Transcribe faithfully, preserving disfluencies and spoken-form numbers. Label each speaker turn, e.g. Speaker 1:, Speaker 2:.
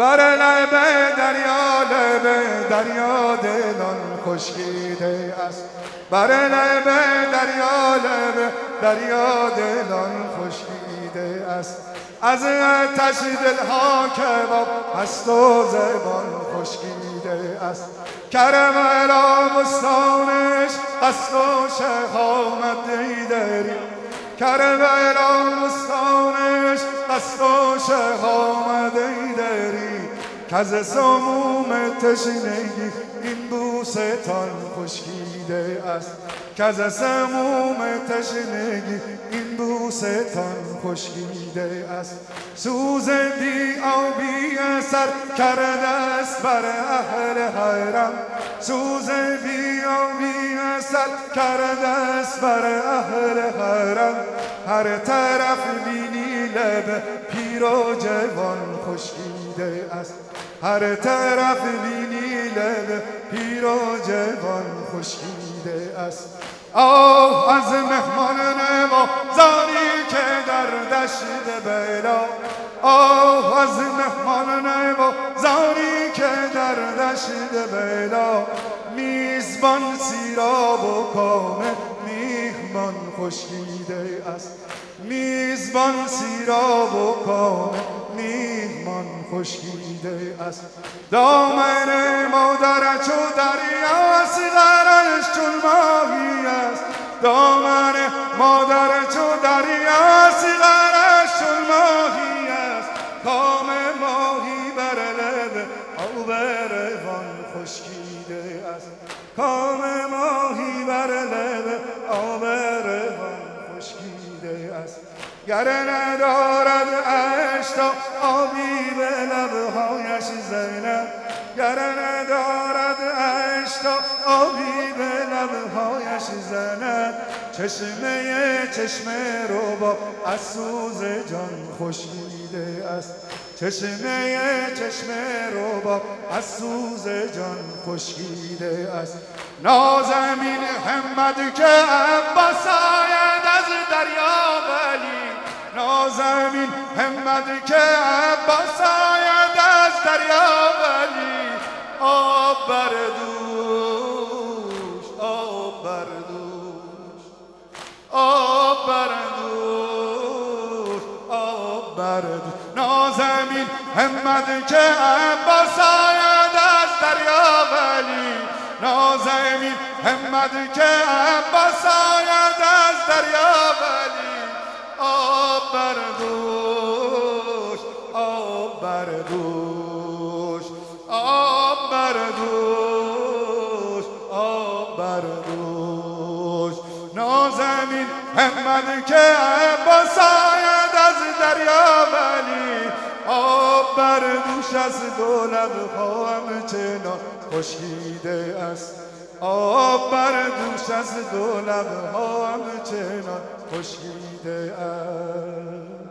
Speaker 1: بر لب دریا لب دریا دلان خشکیده است. بر لب دریا لب دریا دلان خشکیده است. از آتش دلها کباب هست و زبان خشکیده است. کربلا بستانش قصد و شهامت دیدری، کربلا بستانش قصد و شهامت دیدری، که از سموم تشنگی این بوستان خشکیده است. که از سموم تشنگی این بوستان خشکیده است. سوز بی آبی اثر کرده است بر اهل حرم، سوز بی آبی اثر کرده است بر اهل حرم. هر طرف بینی لب پیر و جوان خشکیده است. هر طرف بینی لب پیر و جوان خشکیده است. آه از مهمان ما زانی که در دشت بلا، آه از مهمان ما زانی که در دشت بلا، میزبان سیراب و کام میهمان خشکیده است. میزبان سیراب و کام میهمان خشکیده است. دامن مادر چو دریاست غرش چون ماهی است. دامن مادر چو دریاست غرش چون ماهی است. کام ماهی بر لب آب روان خشکیده است. کام ماهی بر لب آب روان خشکیده است. گر ندارد اشتا آبی به لبهایش زینب، گر ندارد اشتا آبی به لبهایش زینب، چشمه چشمه رو با از سوز جان خشکیده است. چشمه چشمه رو با از سوز جان خشکیده است. نازمین همت که عباس آید از دریا ولی، نازمین همت که عباس آید از دریا ولی، آب بر دوش آب بر دوش آب بر دوش آب بر دوش. نازمین همت که عباس آید از دریا ولی، نازمین همت که عباس آید از دریا ولی، آب بر دوش آب بر دوش آب بر دوش آب بر دوش. نازمین همت که عباس آید از دریا ولی، آب بر دوش از دو لبها همچنان خشکیده است. آب بر دوش از دو لبها همچنان خشکیده است.